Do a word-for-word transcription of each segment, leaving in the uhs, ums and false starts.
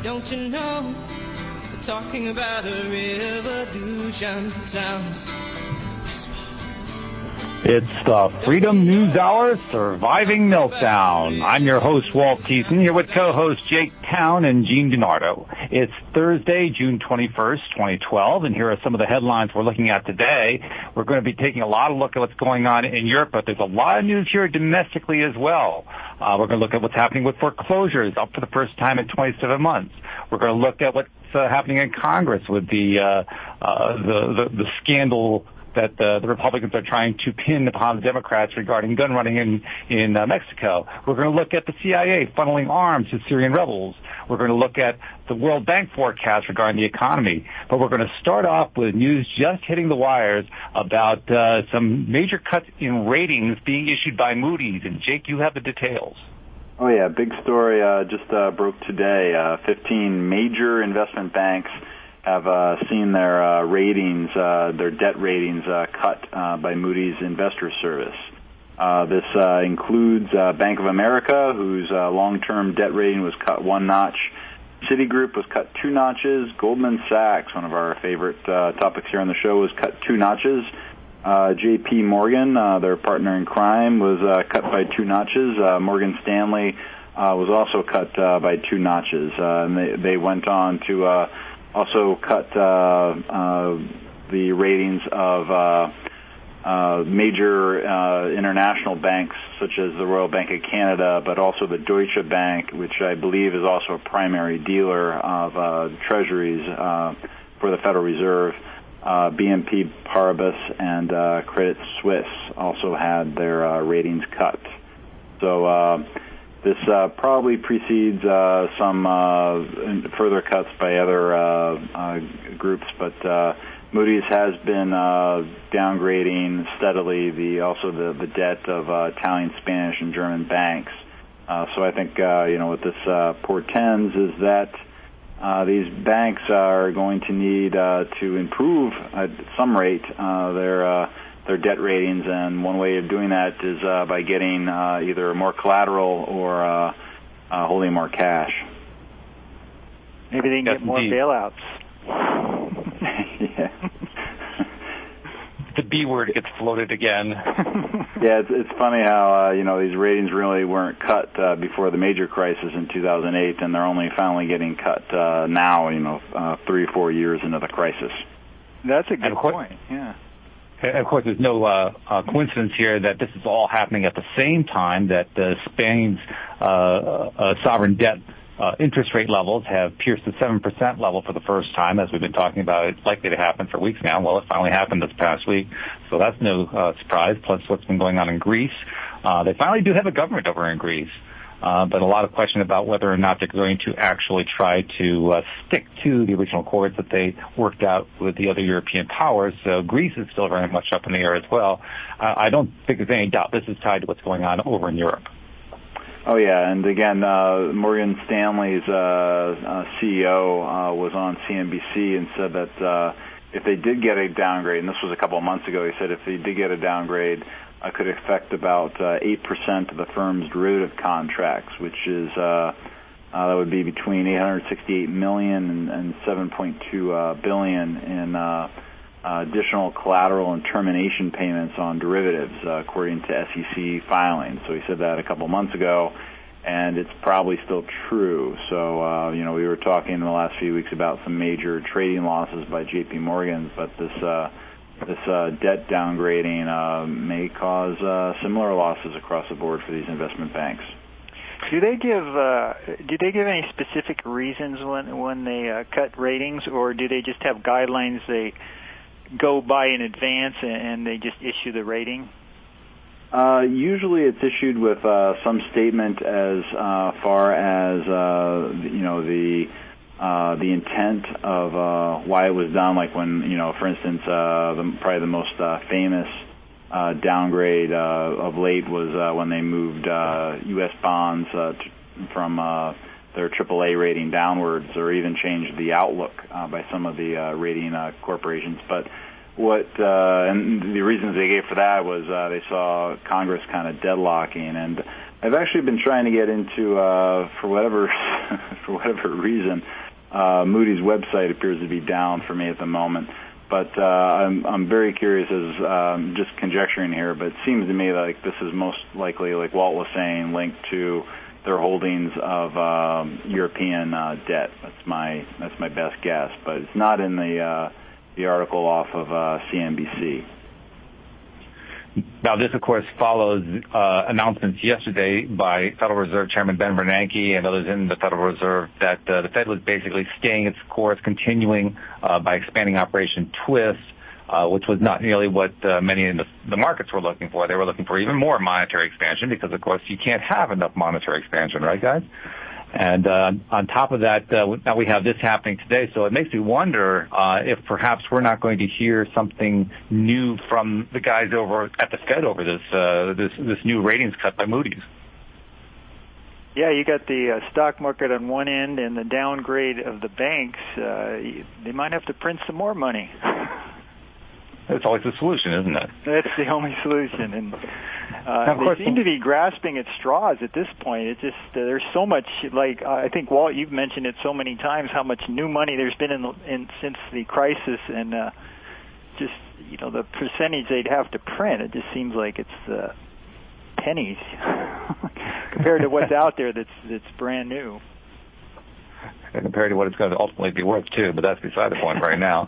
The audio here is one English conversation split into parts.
Don't you know? We're talking about a revolution that sounds. It's the Freedom News Hour, Surviving Meltdown. I'm your host, Walt Thiessen, here with co-host Jake Town and Gene DiNardo. It's Thursday, June twenty-first, twenty twelve, and here are some of the headlines we're looking at today. We're going to be taking a lot of look at what's going on in Europe, but there's a lot of news here domestically as well. Uh, we're going to look at what's happening with foreclosures, up for the first time in twenty-seven months. We're going to look at what's uh, happening in Congress with the, uh, uh, the, the, the scandal that uh, the Republicans are trying to pin upon the Democrats regarding gun running in, in uh, Mexico. We're going to look at the C I A funneling arms to Syrian rebels. We're going to look at the World Bank forecast regarding the economy. But we're going to start off with news just hitting the wires about uh, some major cuts in ratings being issued by Moody's. And, Jake, you have the details. Oh, yeah, big story uh, just uh, broke today. Uh, fifteen major investment banks have uh, seen their uh, ratings, uh, their debt ratings uh, cut uh, by Moody's Investors Service. Uh, this uh, includes uh, Bank of America, whose uh, long-term debt rating was cut one notch. Citigroup was cut two notches. Goldman Sachs, one of our favorite uh, topics here on the show, was cut two notches. Uh, J P Morgan, uh, their partner in crime, was uh, cut by two notches. Uh, Morgan Stanley uh, was also cut uh, by two notches. Uh, and they, they went on to uh, also cut uh, uh, the ratings of uh, uh, major uh, international banks such as the Royal Bank of Canada, but also the Deutsche Bank, which I believe is also a primary dealer of uh, treasuries uh, for the Federal Reserve. Uh, B N P Paribas and uh, Credit Suisse also had their uh, ratings cut. So uh, this uh, probably precedes uh, some uh, further cuts by other uh, uh, groups, but uh, Moody's has been uh, downgrading steadily the also the, the debt of uh, Italian, Spanish, and German banks. Uh, so I think uh, you know what this uh, portends is that uh, these banks are going to need uh, to improve at some rate uh, their uh, their debt ratings, and one way of doing that is uh, by getting uh, either more collateral or uh, uh, holding more cash. Maybe they can yes, get more indeed. bailouts. Yeah. The B word gets floated again. Yeah, it's, it's funny how uh, you know these ratings really weren't cut uh, before the major crisis in two thousand eight, and they're only finally getting cut uh, now. You know, uh, three or four years into the crisis. That's a good And course, point. Yeah. And of course, there's no uh, uh, coincidence here that this is all happening at the same time that uh, Spain's uh, uh, sovereign debt uh, interest rate levels have pierced the seven percent level for the first time, as we've been talking about. It's likely to happen for weeks now. Well, it finally happened this past week, so that's no uh, surprise, plus what's been going on in Greece. Uh, they finally do have a government over in Greece. Uh, but a lot of question about whether or not they're going to actually try to uh, stick to the original accords that they worked out with the other European powers. So Greece is still very much up in the air as well. Uh, I don't think there's any doubt this is tied to what's going on over in Europe. Oh, yeah, and again, uh, Morgan Stanley's uh, uh, C E O uh, was on C N B C and said that uh, if they did get a downgrade, and this was a couple of months ago, he said if they did get a downgrade, Uh, could affect about uh, eight percent of the firm's derivative contracts, which is uh, uh, that would be between eight hundred sixty-eight million dollars and, and seven point two uh, billion dollars in uh, uh, additional collateral and termination payments on derivatives, uh, according to S E C filings. So he said that a couple months ago, and it's probably still true. So uh, you know, we were talking in the last few weeks about some major trading losses by J P Morgan, but this. Uh, This uh, debt downgrading uh, may cause uh, similar losses across the board for these investment banks. Do they give uh, do they give any specific reasons when when they uh, cut ratings, or do they just have guidelines they go by in advance and, and they just issue the rating? Uh, usually, it's issued with uh, some statement as uh, far as uh, you know the. Uh, the intent of uh, why it was done, like when, you know, for instance, uh, the, probably the most uh, famous uh, downgrade uh, of late was uh, when they moved uh, U S bonds uh, t- from uh, their triple A rating downwards, or even changed the outlook uh, by some of the uh, rating uh, corporations. But what uh, and the reasons they gave for that was uh, they saw Congress kind of deadlocking, and I've actually been trying to get into uh, for whatever for whatever reason, uh, Moody's website appears to be down for me at the moment. But uh, I'm I'm very curious, as um, just conjecturing here, but it seems to me like this is most likely, like Walt was saying, linked to their holdings of um, European uh, debt. That's my that's my best guess, but it's not in the uh, the article off of uh, C N B C. Now, this, of course, follows uh, announcements yesterday by Federal Reserve Chairman Ben Bernanke and others in the Federal Reserve that uh, the Fed was basically staying its course, continuing uh, by expanding Operation Twist, uh, which was not nearly what uh, many in the, the markets were looking for. They were looking for even more monetary expansion because, of course, you can't have enough monetary expansion, right, guys? And uh, on top of that, uh, now we have this happening today, so it makes me wonder uh, if perhaps we're not going to hear something new from the guys over at the Fed over this uh, this this new ratings cut by Moody's. Yeah, you got the uh, stock market on one end and the downgrade of the banks. Uh, they might have to print some more money. That's always the solution, isn't it? That's the only solution, and uh, now, they seem to be grasping at straws at this point. It just uh, there's so much. Like uh, I think Walt, you've mentioned it so many times how much new money there's been in, the, in since the crisis, and uh, just you know the percentage they'd have to print. It just seems like it's uh, pennies compared to what's out there that's that's brand new. And compared to what it's going to ultimately be worth too, but that's beside the point right now.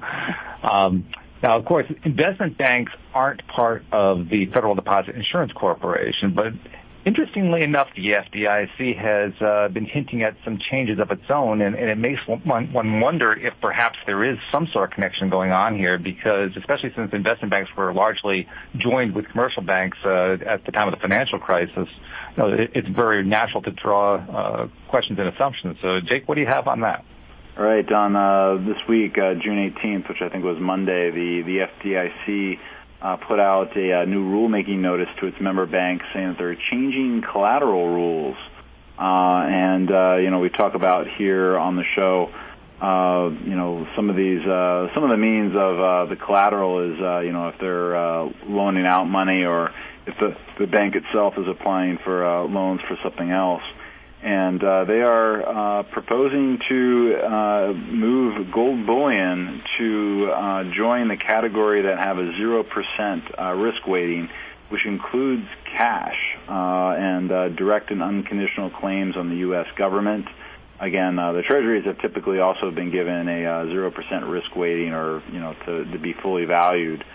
Um, Now, of course, investment banks aren't part of the Federal Deposit Insurance Corporation, but interestingly enough, the F D I C has uh, been hinting at some changes of its own, and, and it makes one, one wonder if perhaps there is some sort of connection going on here, because especially since investment banks were largely joined with commercial banks uh, at the time of the financial crisis, you know, it, it's very natural to draw uh, questions and assumptions. So, Jake, what do you have on that? All right, on uh, this week, uh, June eighteenth, which I think was Monday, the, the F D I C uh, put out a, a new rulemaking notice to its member banks saying that they're changing collateral rules. Uh, and, uh, you know, we talk about here on the show, uh, you know, some of these, uh, some of the means of uh, the collateral is, uh, you know, if they're uh, loaning out money or if the, the bank itself is applying for uh, loans for something else. And uh, they are uh, proposing to uh, move gold bullion to uh, join the category that have a zero percent uh, risk weighting, which includes cash uh, and uh, direct and unconditional claims on the U S government. Again, uh, the treasuries have typically also been given a uh, zero percent risk weighting, or you know, to, to be fully valued.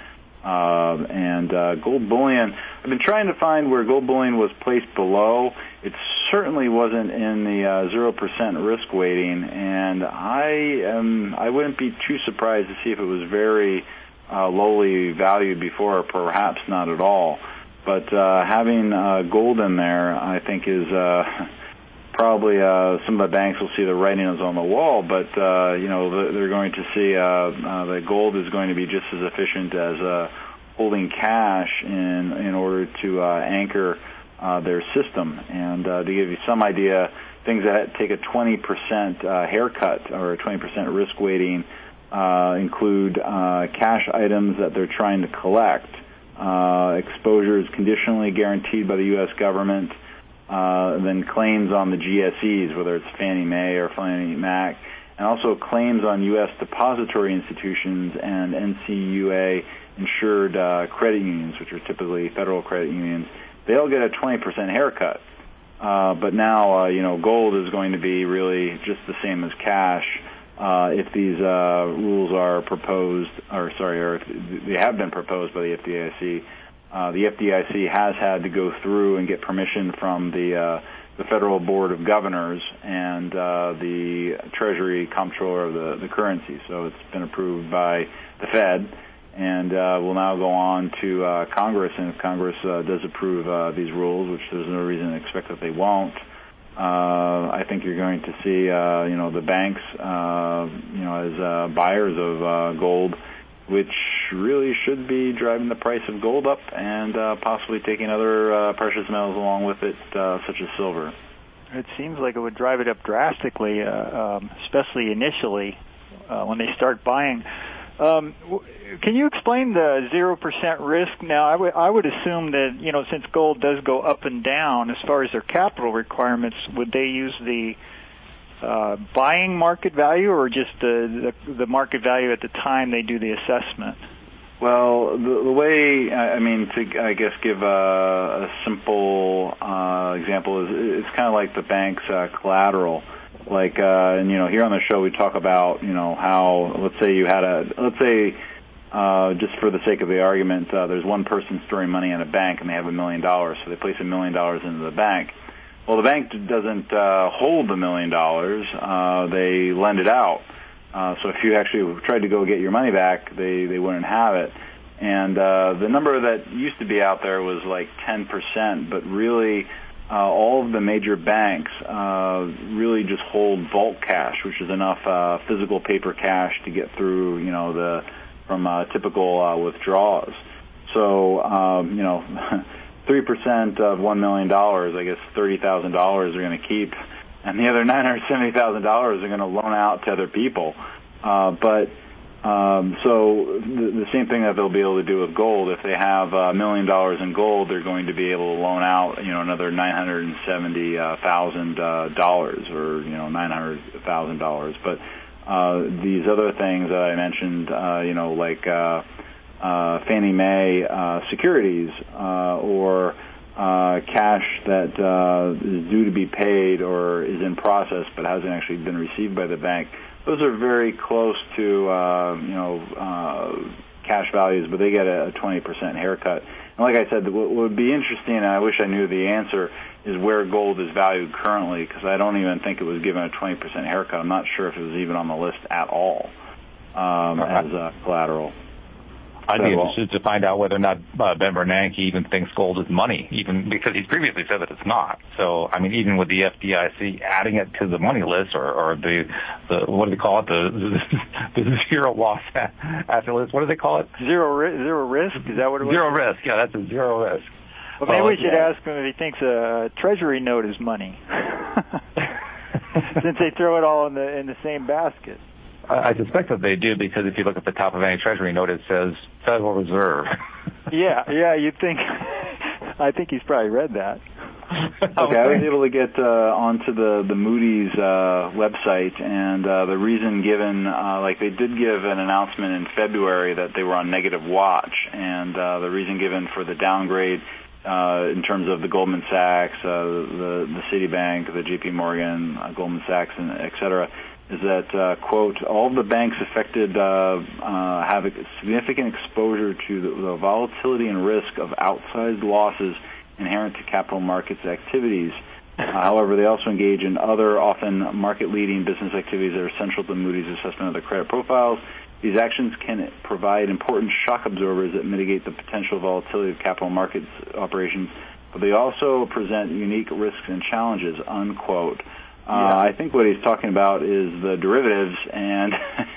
Uh, and uh, gold bullion, I've been trying to find where gold bullion was placed below. It certainly wasn't in the uh, zero percent risk weighting, and I am, I wouldn't be too surprised to see if it was very uh, lowly valued before, or perhaps not at all. But uh, having uh, gold in there, I think, is uh, probably uh, some of the banks will see the writing is on the wall, but uh, you know, they're going to see uh, uh, that gold is going to be just as efficient as uh, holding cash in in order to uh, anchor uh, their system. And uh, to give you some idea, things that take a twenty percent uh, haircut or a twenty percent risk weighting uh, include uh, cash items that they're trying to collect, uh, exposures conditionally guaranteed by the U S government, Uh, then claims on the G S Es, whether it's Fannie Mae or Fannie Mac, and also claims on U S depository institutions and N C U A insured uh, credit unions, which are typically federal credit unions. They all get a twenty percent haircut. Uh, but now, uh, you know, gold is going to be really just the same as cash uh, if these uh, rules are proposed, or sorry, or if they have been proposed by the F D I C. Uh, the F D I C has had to go through and get permission from the uh, the Federal Board of Governors and uh, the Treasury Comptroller of the, the currency. So it's been approved by the Fed, and uh, will now go on to uh, Congress. And if Congress uh, does approve uh, these rules, which there's no reason to expect that they won't, uh, I think you're going to see uh, you know the banks uh, you know as uh, buyers of uh, gold, which really should be driving the price of gold up and uh, possibly taking other uh, precious metals along with it, uh, such as silver. It seems like it would drive it up drastically, uh, um, especially initially uh, when they start buying Um, can you explain the zero percent risk? Now, I would I would assume that, you know, since gold does go up and down, as far as their capital requirements, would they use the uh, buying market value or just the, the the market value at the time they do the assessment? Well, the, the way, I mean, to, I guess, give a, a simple uh, example is it's kind of like the bank's uh, collateral. Like, uh, and, you know, here on the show we talk about, you know, how, let's say you had a, let's say, uh, just for the sake of the argument, uh, there's one person storing money in a bank and they have a million dollars, so they place a million dollars into the bank. Well, the bank doesn't uh, hold the million dollars, uh, they lend it out. Uh, so if you actually tried to go get your money back, they, they wouldn't have it. And uh, the number that used to be out there was like ten percent, but really uh, all of the major banks uh, really just hold bulk cash, which is enough uh, physical paper cash to get through, you know, the from uh, typical uh, withdrawals. So, um, you know, three percent of one million dollars, I guess thirty thousand dollars are going to keep, and the other nine hundred seventy thousand dollars are going to loan out to other people. Uh, but um, so the, the same thing that they'll be able to do with gold. If they have a million dollars in gold, they're going to be able to loan out, you know, another nine hundred seventy thousand dollars or, you know, nine hundred thousand dollars. But uh, these other things that I mentioned, uh, you know, like uh, uh, Fannie Mae uh, securities uh, or Uh, cash that uh, is due to be paid or is in process but hasn't actually been received by the bank. Those are very close to, uh, you know, uh, cash values, but they get a twenty percent haircut. And like I said, what would be interesting, and I wish I knew the answer, is where gold is valued currently, because I don't even think it was given a twenty percent haircut. I'm not sure if it was even on the list at all um, as uh, collateral. I'd be interested to find out whether or not uh, Ben Bernanke even thinks gold is money, even because he's previously said that it's not. So, I mean, even with the F D I C adding it to the money list, or, or the, the what do they call it, the, the, the zero loss asset list, what do they call it? Zero, ri- zero risk? Is that what it was? Zero risk, yeah, that's a zero risk. Well, maybe well, we should yeah. ask him if he thinks a treasury note is money, since they throw it all in the in the same basket. I suspect that they do, because if you look at the top of any treasury note, it says Federal Reserve. yeah, yeah, you'd think. I think he's probably read that. Okay, I was able to get uh, onto the the Moody's uh, website, and uh, the reason given, uh, like they did give an announcement in February that they were on negative watch, and uh, the reason given for the downgrade uh, in terms of the Goldman Sachs, uh, the the Citibank, the J P Morgan, uh, Goldman Sachs, and et cetera, is that, uh, quote, all of the banks affected uh, uh, have a significant exposure to the, the volatility and risk of outsized losses inherent to capital markets activities. Uh, however, they also engage in other often market-leading business activities that are central to Moody's assessment of their credit profiles. These actions can provide important shock absorbers that mitigate the potential volatility of capital markets operations, but they also present unique risks and challenges, unquote. Uh, yeah. I think what he's talking about is the derivatives and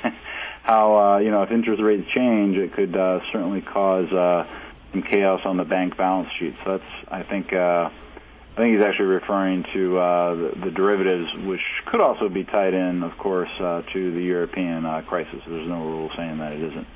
how, uh, you know, if interest rates change, it could uh, certainly cause uh, some chaos on the bank balance sheet. So that's, I think, uh, I think he's actually referring to uh, the, the derivatives, which could also be tied in, of course, uh, to the European uh, crisis. There's no rule saying that it isn't.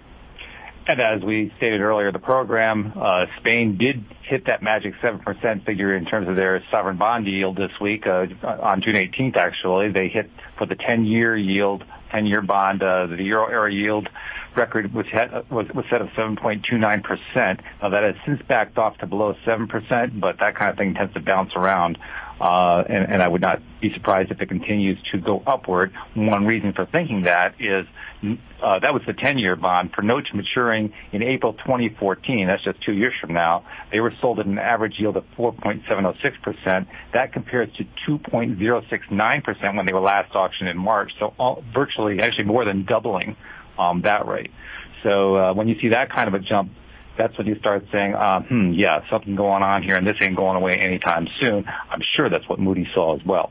And as we stated earlier in the program, uh, Spain did hit that magic seven percent figure in terms of their sovereign bond yield this week. Uh, on June eighteenth, actually, they hit for the ten-year yield, ten-year bond, uh, the euro area yield record was, had, was, was set at seven point two nine percent. Now, that has since backed off to below seven percent, but that kind of thing tends to bounce around. Uh, and, and I would not be surprised if it continues to go upward. One reason for thinking that is uh, that was the ten-year bond. For notes maturing in April twenty fourteen, that's just two years from now, they were sold at an average yield of four point seven oh six percent. That compares to two point oh six nine percent when they were last auctioned in March, so all, virtually, actually more than doubling um, that rate. So uh, when you see that kind of a jump, that's when you start saying, uh, hmm, yeah, something going on here, and this ain't going away anytime soon. I'm sure that's what Moody's saw as well.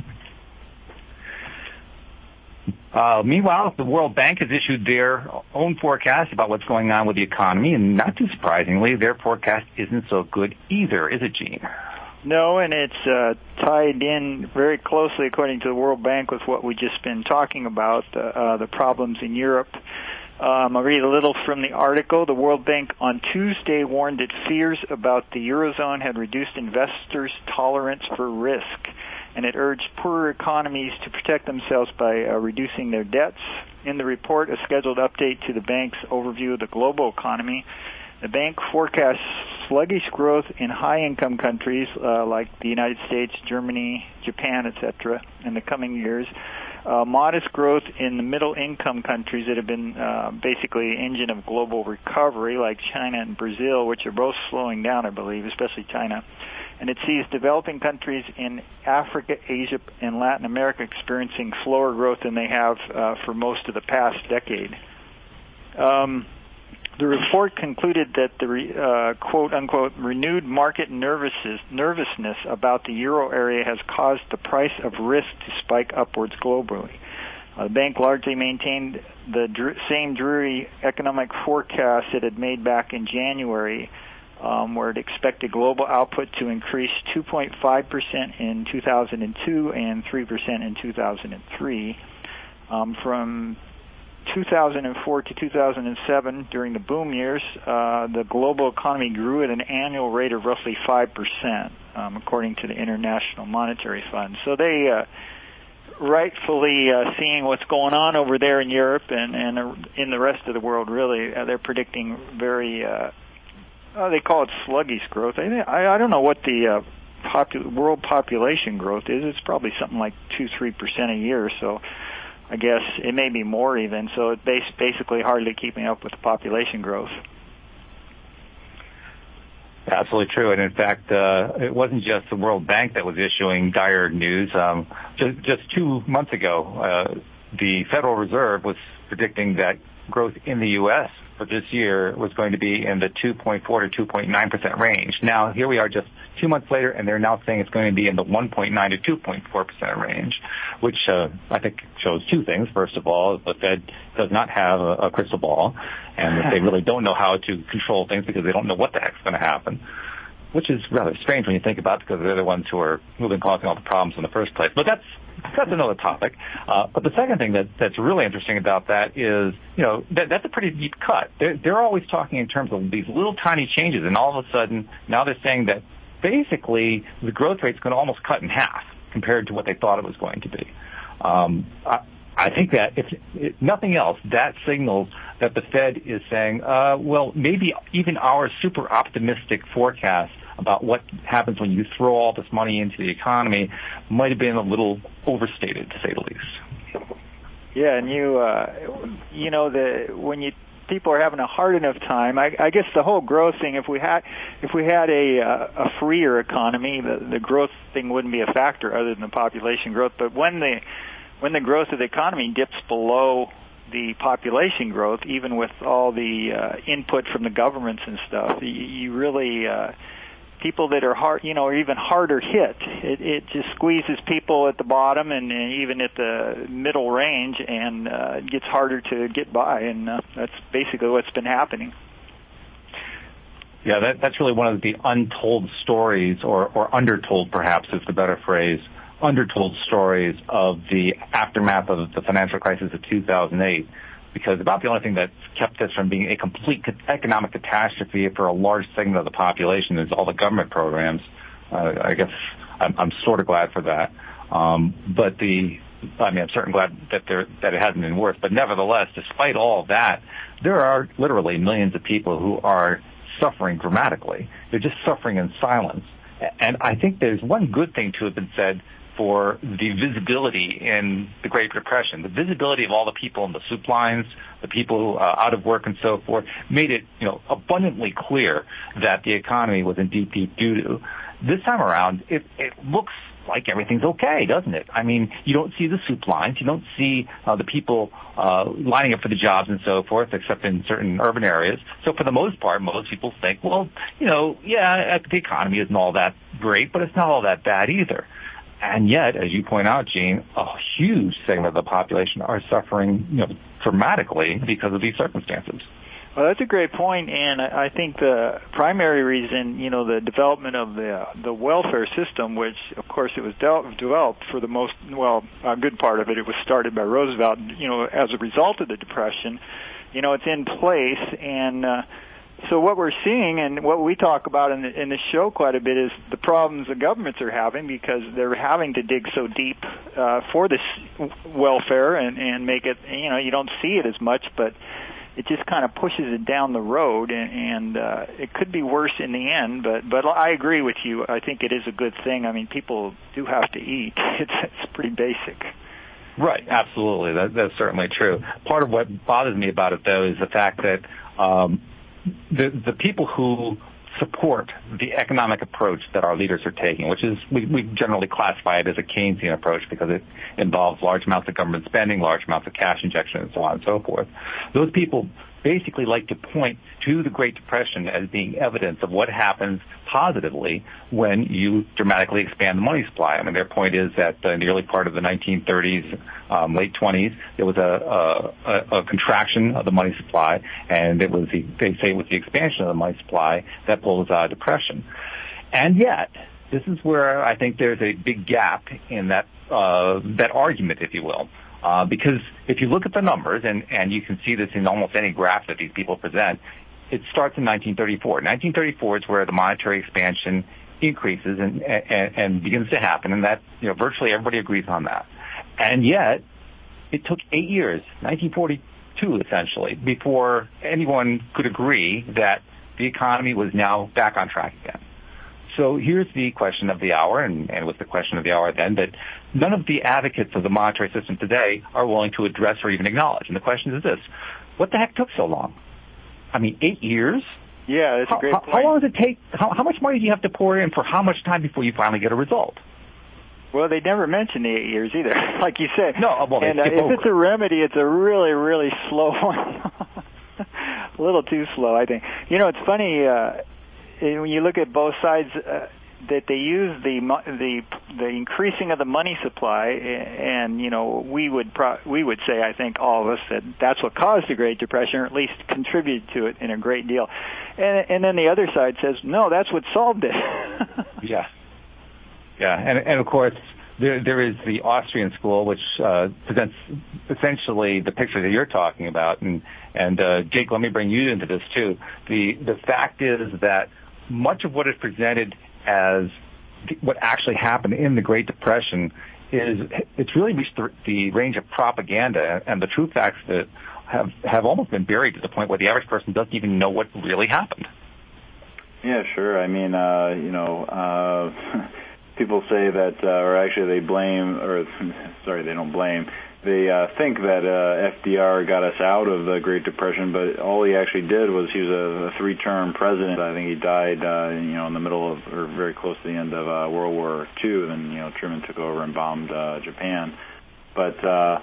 Uh, meanwhile, the World Bank has issued their own forecast about what's going on with the economy, and not too surprisingly, their forecast isn't so good either, is it, Gene? No, and it's uh, tied in very closely, according to the World Bank, with what we've just been talking about, uh, uh, the problems in Europe. Um, I'll read a little from the article. The World Bank on Tuesday warned that fears about the Eurozone had reduced investors' tolerance for risk, and it urged poorer economies to protect themselves by uh, reducing their debts. In the report, a scheduled update to the bank's overview of the global economy, the bank forecasts sluggish growth in high-income countries uh, like the United States, Germany, Japan, et cetera in the coming years. Uh, modest growth in the middle-income countries that have been uh, basically an engine of global recovery, like China and Brazil, which are both slowing down, I believe, especially China. And it sees developing countries in Africa, Asia, and Latin America experiencing slower growth than they have uh, for most of the past decade. Um, The report concluded that the uh, quote-unquote renewed market nervousness, nervousness about the euro area has caused the price of risk to spike upwards globally. Uh, the bank largely maintained the dr- same dreary economic forecast it had made back in January, um, where it expected global output to increase two point five percent in two thousand two and three percent in two thousand three. Um, from two thousand four to two thousand seven, during the boom years, uh, the global economy grew at an annual rate of roughly five percent, um, according to the International Monetary Fund. So they uh, rightfully uh, seeing what's going on over there in Europe and, and uh, in the rest of the world, really, uh, they're predicting very, uh, uh, they call it sluggish growth. I, I, I don't know what the uh, popu- world population growth is. It's probably something like two to three percent a year, so I guess it may be more even, so it's basically hardly keeping up with the population growth. Absolutely true. And in fact, uh, it wasn't just the World Bank that was issuing dire news. Um, just, just two months ago, uh, the Federal Reserve was predicting that growth in the U S for this year was going to be in the two point four to two point nine percent range. Now, here we are just two months later, and they're now saying it's going to be in the one point nine to two point four percent range, which uh, I think shows two things. First of all, the Fed does not have a, a crystal ball, and that they really don't know how to control things because they don't know what the heck's going to happen, which is rather strange when you think about it, because they're the ones who are moving, causing all the problems in the first place. But that's that's another topic. Uh, but the second thing that, that's really interesting about that is, you know, that, that's a pretty deep cut. They're, they're always talking in terms of these little tiny changes, and all of a sudden now they're saying that basically the growth rate's going to almost cut in half compared to what they thought it was going to be. Um, I, I think that if, if nothing else, that signals that the Fed is saying, uh, well, maybe even our super optimistic forecast about what happens when you throw all this money into the economy might have been a little overstated, to say the least. Yeah, and you, uh, you know, the when you people are having a hard enough time, I, I guess the whole growth thing. If we had, if we had a uh, a freer economy, the, the growth thing wouldn't be a factor other than the population growth. But when the when the growth of the economy dips below the population growth, even with all the uh, input from the governments and stuff, you, you really uh, people that are hard, you know, are even harder hit. It, it just squeezes people at the bottom and, and even at the middle range, and uh, it gets harder to get by. And uh, that's basically what's been happening. Yeah, that, that's really one of the untold stories, or, or undertold, perhaps, is the better phrase. Undertold stories of the aftermath of the financial crisis of two thousand eight, because about the only thing that's kept us from being a complete economic catastrophe for a large segment of the population is all the government programs. Uh, I guess I'm, I'm sort of glad for that. Um, but the, I mean, I'm certainly glad that there, that it hasn't been worse. But nevertheless, despite all of that, there are literally millions of people who are suffering dramatically. They're just suffering in silence. And I think there's one good thing to have been said for the visibility in the Great Depression. The visibility of all the people in the soup lines, the people uh, out of work and so forth, made it, you know, abundantly clear that the economy was in deep, deep doo-doo. This time around, it, it looks like everything's okay, doesn't it? I mean, you don't see the soup lines, you don't see uh, the people uh, lining up for the jobs and so forth, except in certain urban areas. So for the most part, most people think, well, you know, yeah, the economy isn't all that great, but it's not all that bad either. And yet, as you point out, Gene, a huge segment of the population are suffering, you know, dramatically because of these circumstances. Well, that's a great point, and I think the primary reason, you know, the development of the the welfare system, which, of course, it was de- developed for the most, well, a good part of it, it was started by Roosevelt, you know, as a result of the Depression, you know, it's in place. And uh, so what we're seeing and what we talk about in the, in the show quite a bit is the problems the governments are having because they're having to dig so deep uh, for this welfare and, and make it, you know, you don't see it as much, but it just kind of pushes it down the road, and, and uh, it could be worse in the end. But but I agree with you. I think it is a good thing. I mean, people do have to eat. It's it's pretty basic. Right, absolutely. That, that's certainly true. Part of what bothers me about it, though, is the fact that um, the the people who support the economic approach that our leaders are taking, which is we, we generally classify it as a Keynesian approach because it involves large amounts of government spending, large amounts of cash injection, and so on and so forth. Those people basically like to point to the Great Depression as being evidence of what happens positively when you dramatically expand the money supply. I mean, their point is that in the early part of the nineteen thirties, um, late twenties, there was a, a, a contraction of the money supply, and it was the, they say it was the expansion of the money supply that pulled us out of depression. And yet, this is where I think there's a big gap in that uh, that argument, if you will. Uh, because if you look at the numbers, and, and you can see this in almost any graph that these people present, it starts in nineteen thirty-four. nineteen thirty-four is where the monetary expansion increases and, and, and begins to happen, and that, you know, virtually everybody agrees on that. And yet, it took eight years, nineteen forty-two essentially, before anyone could agree that the economy was now back on track again. So here's the question of the hour, and, and it was the question of the hour then, that none of the advocates of the monetary system today are willing to address or even acknowledge. And the question is this: what the heck took so long? I mean, eight years? Yeah, that's how, a great how, point. How long does it take? How, how much money do you have to pour in for how much time before you finally get a result? Well, they never mention the eight years either, like you said. No, well, and uh, if over. it's a remedy, it's a really, really slow one. A little too slow, I think. You know, it's funny, uh, when you look at both sides, uh, that they use the the the increasing of the money supply, and you know we would pro- we would say, I think all of us, that that's what caused the Great Depression, or at least contributed to it in a great deal. And and then the other side says, no, that's what solved it. Yeah, yeah, and and of course there there is the Austrian school, which uh, presents essentially the picture that you're talking about, and and uh, Jake, let me bring you into this too. The the fact is that much of what is presented as what actually happened in the Great Depression is it's really reached the, the range of propaganda, and the true facts that have have almost been buried to the point where the average person doesn't even know what really happened. Yeah, sure. I mean, uh, you know, uh, people say that, uh, or actually they blame, or sorry, they don't blame. They uh, think that uh, F D R got us out of the Great Depression, but all he actually did was he was a, a three-term president. I think he died, uh, you know, in the middle of, or very close to the end of uh, World War Two. Then, you know, Truman took over and bombed uh, Japan. But uh,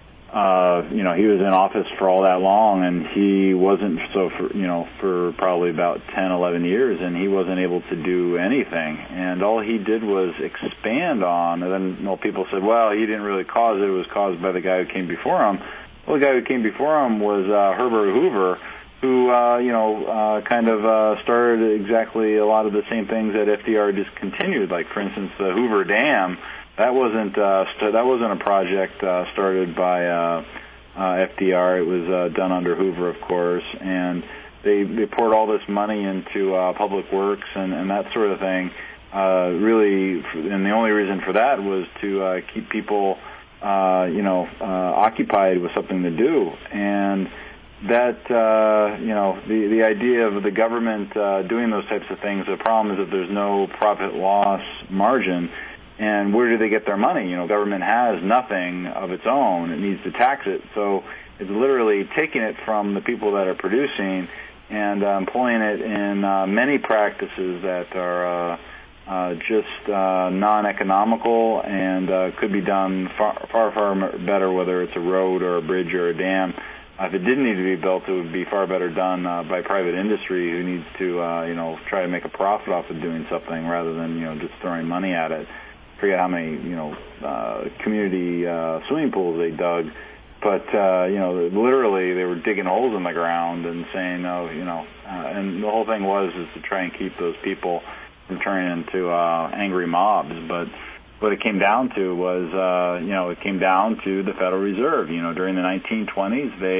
uh, you know, he was in office for all that long, and he wasn't so for you know for probably about ten, eleven years, and he wasn't able to do anything. And all he did was expand on. And then, you know, people said, well, he didn't really cause it; it was caused by the guy who came before him. Well, the guy who came before him was uh, Herbert Hoover, who uh, you know uh, kind of uh, started exactly a lot of the same things that F D R discontinued. Like, for instance, the Hoover Dam. That wasn't uh, st- that wasn't a project uh, started by uh, uh, F D R. It was uh, done under Hoover, of course, and they they poured all this money into uh, public works and, and that sort of thing. Uh, really, and the only reason for that was to uh, keep people, uh, you know, uh, occupied with something to do. And that, uh, you know, the the idea of the government uh, doing those types of things. The problem is that there's no profit loss margin. And where do they get their money? You know, government has nothing of its own. It needs to tax it. So it's literally taking it from the people that are producing and uh, employing it in uh, many practices that are uh, uh, just uh, non-economical and uh, could be done far, far, far better, whether it's a road or a bridge or a dam. Uh, if it didn't need to be built, it would be far better done uh, by private industry who needs to, uh, you know, try to make a profit off of doing something rather than, you know, just throwing money at it. Forget how many, you know, uh, community uh, swimming pools they dug, but uh, you know, literally they were digging holes in the ground and saying, no, you know, uh, and the whole thing was is to try and keep those people from turning into uh, angry mobs. But what it came down to was, uh, you know, it came down to the Federal Reserve. You know, during the nineteen twenties, they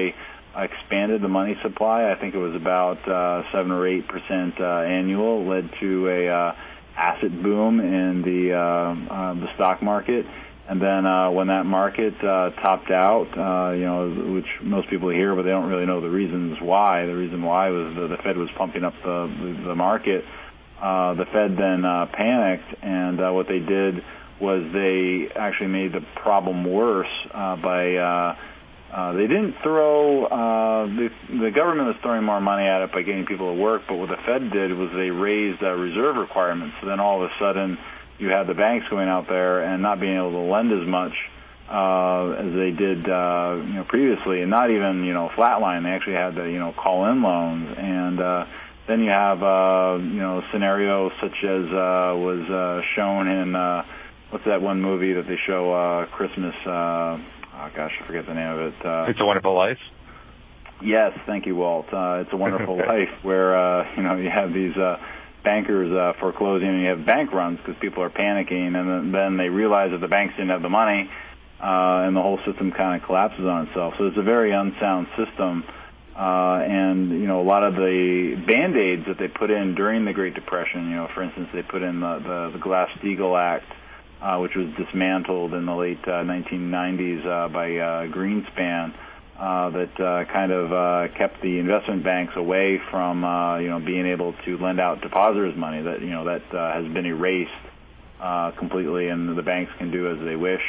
expanded the money supply. I think it was about uh, seven or eight percent uh, annual, led to a uh, asset boom in the uh, uh, the stock market. And then uh, when that market uh, topped out, uh, you know, which most people hear, but they don't really know the reasons why. The reason why was the, the Fed was pumping up the the, the market. Uh, the Fed then uh, panicked, and uh, what they did was they actually made the problem worse uh, by uh, uh, they didn't throw uh, the, the government was throwing more money at it by getting people to work, but what the Fed did was they raised uh, reserve requirements. So then all of a sudden you had the banks going out there and not being able to lend as much uh, as they did uh, you know previously, and not even you know flatline. They actually had to you know call in loans, and uh, then you have uh, you know scenarios such as uh, was uh, shown in uh, what's that one movie that they show uh, Christmas? Uh, oh gosh, I forget the name of it. Uh, It's a Wonderful Life. Yes, thank you, Walt. Uh, It's a Wonderful Life, where uh, you know you have these uh, bankers uh, foreclosing, and you have bank runs because people are panicking, and then, then they realize that the banks didn't have the money, uh, and the whole system kind of collapses on itself. So it's a very unsound system. Uh, and, you know, a lot of the Band-Aids that they put in during the Great Depression, you know, for instance, they put in the, the, the Glass-Steagall Act, uh, which was dismantled in the late uh, nineteen nineties uh, by uh, Greenspan, uh, that uh, kind of uh, kept the investment banks away from, uh, you know, being able to lend out depositors' money. That, you know, that uh, has been erased uh, completely, and the banks can do as they wish.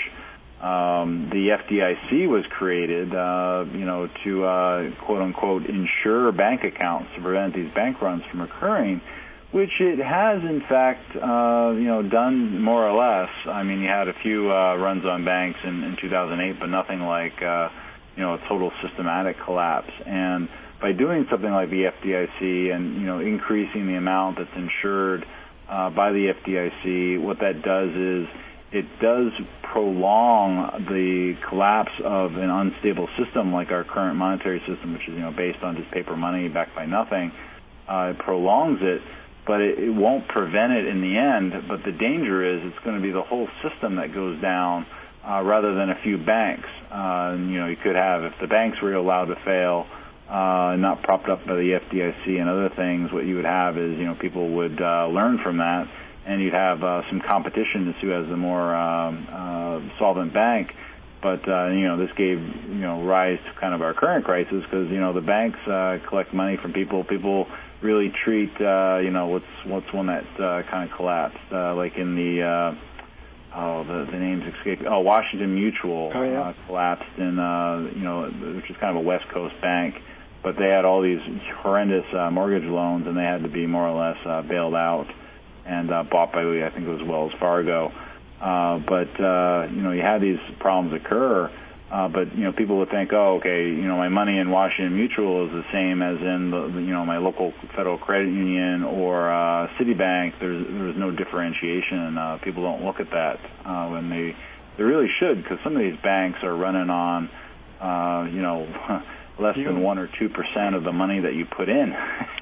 Um, the F D I C was created, uh, you know, to uh, quote unquote insure bank accounts to prevent these bank runs from occurring, which it has in fact, uh, you know, done more or less. I mean, you had a few uh, runs on banks in, in two thousand eight, but nothing like, uh, you know, a total systematic collapse. And by doing something like the F D I C and, you know, increasing the amount that's insured uh, by the F D I C, what that does is it does prolong the collapse of an unstable system like our current monetary system, which is, you know, based on just paper money backed by nothing. Uh, it prolongs it, but it, it won't prevent it in the end. But the danger is it's going to be the whole system that goes down uh, rather than a few banks. Uh, and, you know, you could have, if the banks were allowed to fail, uh, not propped up by the F D I C and other things, what you would have is, you know, people would uh, learn from that, and you'd have uh, some competition to see who has the more um, uh, solvent bank. But, uh, you know, this gave, you know, rise to kind of our current crisis because, you know, the banks uh, collect money from people. People really treat, uh, you know, what's what's one that uh, kind of collapsed, uh, like in the, uh, oh, the, the name's escaping. Oh, Washington Mutual oh, yeah. uh, collapsed in, uh, you know, which is kind of a West Coast bank. But they had all these horrendous uh, mortgage loans, and they had to be more or less uh, bailed out and uh, bought by, I think it was Wells Fargo. Uh, but, uh, you know, you had these problems occur, uh, but, you know, people would think, oh, okay, you know, my money in Washington Mutual is the same as in, the, you know, my local Federal Credit Union or uh, Citibank. There's, there's no differentiation. Uh, people don't look at that uh, when they, they really should, because some of these banks are running on, uh, you know, less than one or two percent of the money that you put in.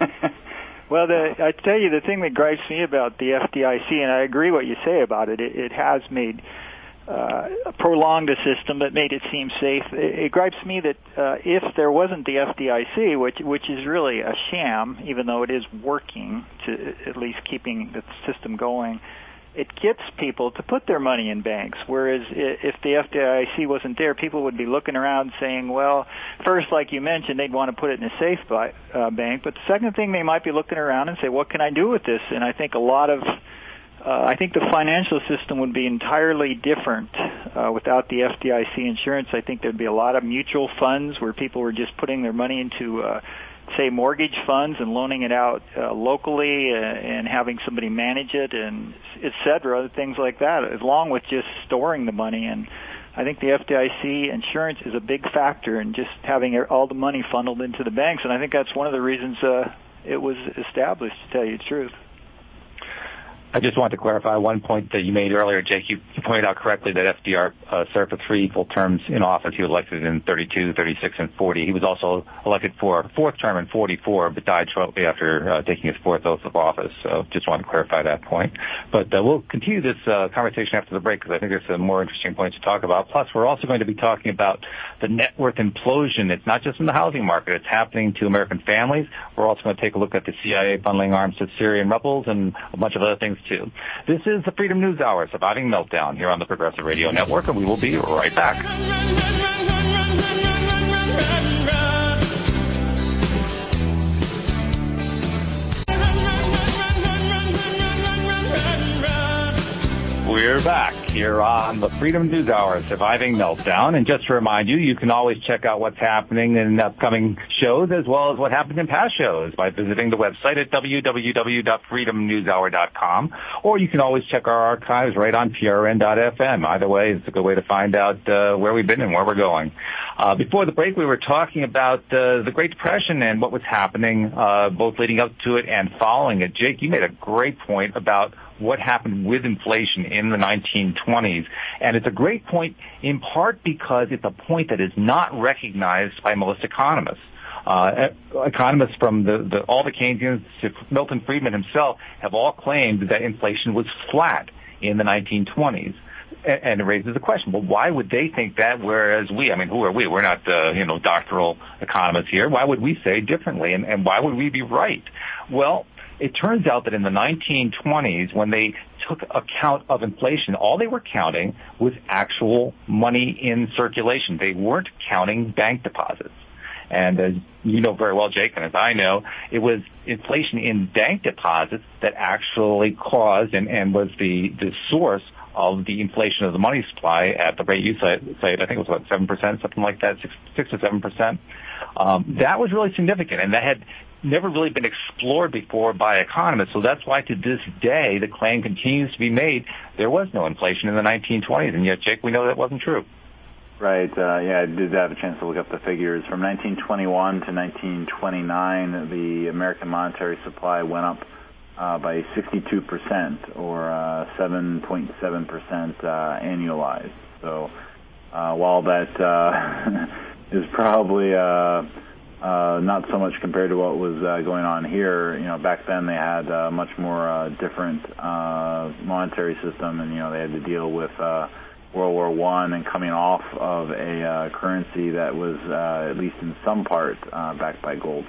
Well, the, I tell you, the thing that gripes me about the F D I C, and I agree what you say about it, it, it has made uh, prolonged the system, but made it seem safe. It, it gripes me that uh, if there wasn't the F D I C, which which is really a sham, even though it is working to at least keeping the system going, it gets people to put their money in banks, whereas if the F D I C wasn't there, people would be looking around saying, well, first, like you mentioned, they'd want to put it in a safe buy, uh, bank, but the second thing, they might be looking around and say, what can I do with this? And I think a lot of, uh, I think the financial system would be entirely different uh, without the F D I C insurance. I think there'd be a lot of mutual funds where people were just putting their money into uh, say mortgage funds and loaning it out uh, locally uh, and having somebody manage it and et cetera, things like that, along with just storing the money. And I think the F D I C insurance is a big factor in just having all the money funneled into the banks. And I think that's one of the reasons uh, it was established, to tell you the truth. I just want to clarify one point that you made earlier, Jake. You pointed out correctly that F D R uh, served for three full terms in office. He was elected in thirty-two, thirty-six, and forty. He was also elected for a fourth term in forty-four, but died shortly after uh, taking his fourth oath of office. So just wanted to clarify that point. But uh, we'll continue this uh, conversation after the break because I think there's some more interesting points to talk about. Plus, we're also going to be talking about the net worth implosion. It's not just in the housing market. It's happening to American families. We're also going to take a look at the C I A funneling arms to Syrian rebels and a bunch of other things, too. This is the Freedom News Hour, Surviving Meltdown, here on the Progressive Radio Network, and we will be right back. We're back here on the Freedom News Hour, Surviving Meltdown. And just to remind you, you can always check out what's happening in upcoming shows as well as what happened in past shows by visiting the website at w w w dot freedom news hour dot com. Or you can always check our archives right on p r n dot f m. Either way, it's a good way to find out uh, where we've been and where we're going. Uh, before the break, we were talking about uh, the Great Depression and what was happening uh, both leading up to it and following it. Jake, you made a great point about what happened with inflation in the nineteen twenties. And it's a great point in part because it's a point that is not recognized by most economists. Uh, economists from the, the, all the Keynesians to Milton Friedman himself have all claimed that inflation was flat in the nineteen twenties. And, and it raises the question, well, why would they think that, whereas we, I mean, who are we? We're not, uh, you know, doctoral economists here. Why would we say differently? And, and why would we be right? Well, it turns out that in the nineteen twenties, when they took account of inflation, all they were counting was actual money in circulation. They weren't counting bank deposits. And as you know very well, Jake, and as I know, it was inflation in bank deposits that actually caused and, and was the, the source of the inflation of the money supply at the rate you said, I think it was about seven percent, something like that, six, six to seven percent. Um, that was really significant, and that had never really been explored before by economists. So that's why to this day the claim continues to be made there was no inflation in the nineteen twenties, and yet, Jake, we know that wasn't true. Right. Uh, yeah, I did have a chance to look up the figures. From nineteen twenty-one to nineteen twenty-nine, the American monetary supply went up uh, by sixty-two percent, or uh, seven point seven percent uh, annualized. So uh, while that uh, is probably uh, uh, not so much compared to what was uh, going on here, you know, back then they had a much more uh, different uh, monetary system, and you know they had to deal with Uh, World War One and coming off of a uh, currency that was, uh, at least in some part, uh, backed by gold.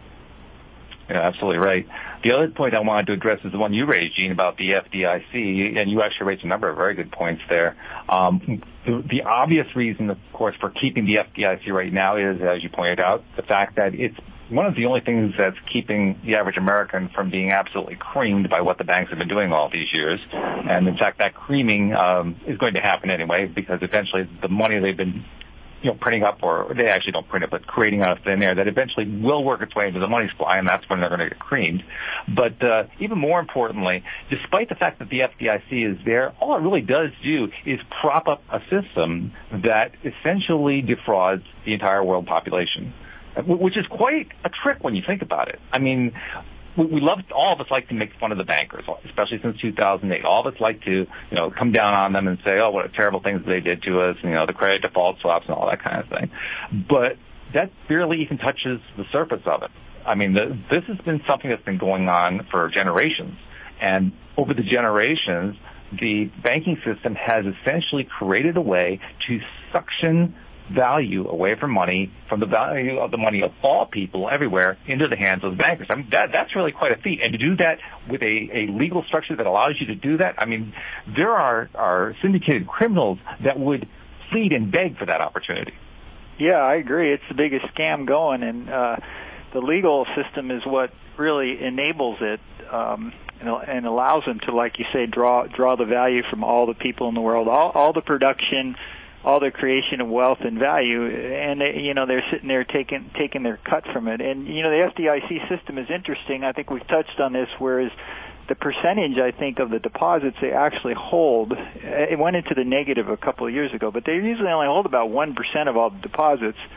Yeah, absolutely right. The other point I wanted to address is the one you raised, Gene, about the F D I C, and you actually raised a number of very good points there. Um, the, the obvious reason, of course, for keeping the F D I C right now is, as you pointed out, the fact that it's one of the only things that's keeping the average American from being absolutely creamed by what the banks have been doing all these years. And in fact, that creaming um, is going to happen anyway, because eventually the money they've been, you know, printing up, or they actually don't print it, but creating out of thin air, that eventually will work its way into the money supply, and that's when they're going to get creamed. But uh, even more importantly, despite the fact that the F D I C is there, all it really does do is prop up a system that essentially defrauds the entire world population, which is quite a trick when you think about it. I mean, we love, all of us like to make fun of the bankers, especially since two thousand eight. All of us like to, you know, come down on them and say, oh, what terrible things they did to us, you know, the credit default swaps and all that kind of thing. But that barely even touches the surface of it. I mean, the, this has been something that's been going on for generations. And over the generations, the banking system has essentially created a way to suction value away from money, from the value of the money of all people everywhere into the hands of the bankers. I mean, that, that's really quite a feat. And to do that with a, a legal structure that allows you to do that, I mean, there are, are syndicated criminals that would plead and beg for that opportunity. Yeah, I agree. It's the biggest scam going, and uh, the legal system is what really enables it um, and, and allows them to, like you say, draw draw the value from all the people in the world, all, all the production, all the creation of wealth and value, and they, you know, they're sitting there taking taking their cut from it. And you know, the F D I C system is interesting. I think we've touched on this, whereas the percentage, I think, of the deposits they actually hold, it went into the negative a couple of years ago, but they usually only hold about one percent of all the deposits.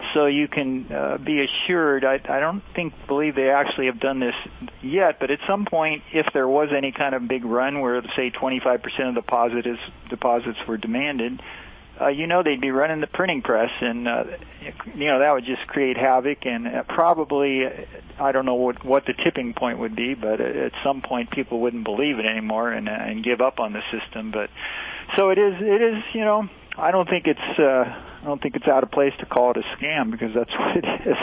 So you can uh, be assured, I, I don't think, believe they actually have done this yet, but at some point, if there was any kind of big run where, say, twenty-five percent of deposit is, deposits were demanded, uh, you know they'd be running the printing press, and, uh, you know, that would just create havoc, and uh, probably, I don't know what, what the tipping point would be, but at some point people wouldn't believe it anymore and, uh, and give up on the system. But so it is, it is, you know, I don't think it's, uh, I don't think it's out of place to call it a scam, because that's what it is.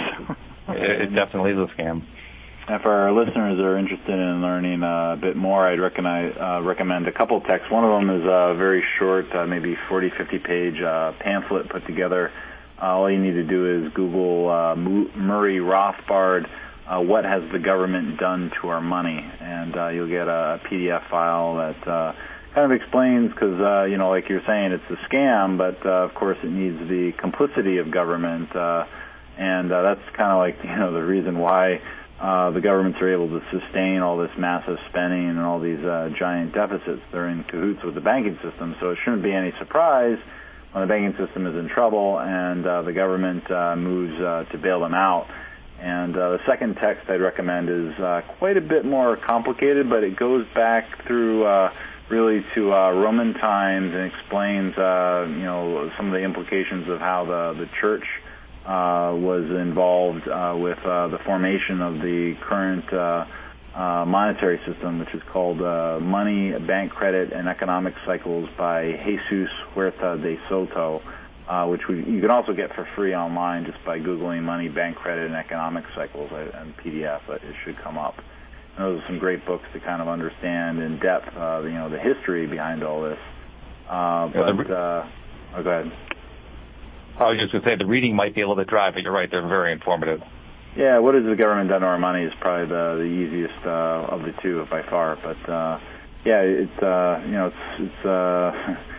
It definitely is a scam. If our listeners are interested in learning uh, a bit more, I'd recognize, uh, recommend a couple of texts. One of them is a very short, uh, maybe forty, fifty page uh, pamphlet put together. Uh, all you need to do is Google uh, Murray Rothbard, uh, what has the government done to our money? And uh, you'll get a P D F file that uh, kind of explains, because, uh, you know, like you're saying, it's a scam, but, uh, of course, it needs the complicity of government. Uh, and uh, that's kind of like, you know, the reason why Uh, the governments are able to sustain all this massive spending and all these uh, giant deficits. They're in cahoots with the banking system, so it shouldn't be any surprise when the banking system is in trouble and uh, the government uh, moves uh, to bail them out. And uh, the second text I'd recommend is uh, quite a bit more complicated, but it goes back through uh, really to uh, Roman times and explains, uh, you know, some of the implications of how the, the church Uh, was involved uh, with uh, the formation of the current uh, uh, monetary system, which is called uh, Money, Bank Credit, and Economic Cycles by Jesus Huerta de Soto, uh, which we, you can also get for free online just by Googling Money, Bank Credit, and Economic Cycles and P D F. It should come up. And those are some great books to kind of understand in depth, uh, you know, the history behind all this. Uh, but uh, oh, go ahead. I was just going to say the reading might be a little bit dry, but you're right; they're very informative. Yeah, what has the government done to our money is probably the, the easiest uh, of the two by far. But uh, yeah, it's uh, you know it's it's uh,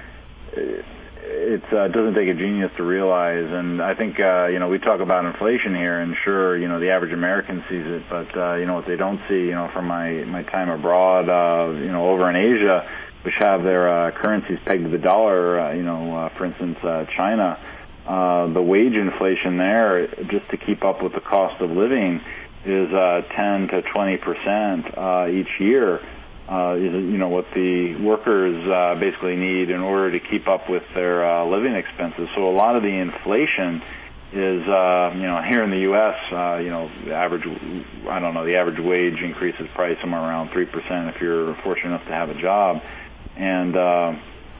it uh, doesn't take a genius to realize. And I think uh, you know we talk about inflation here, and sure, you know the average American sees it, but uh, you know what they don't see, you know, from my my time abroad, uh, you know, over in Asia, which have their uh, currencies pegged to the dollar. Uh, you know, uh, for instance, uh, China. Uh, the wage inflation there, just to keep up with the cost of living, is uh, ten to twenty percent uh, each year. Uh, is you know what the workers uh, basically need in order to keep up with their uh, living expenses. So a lot of the inflation is uh, you know here in the U S Uh, you know the average I don't know the average wage increase is probably somewhere around three percent if you're fortunate enough to have a job, and uh,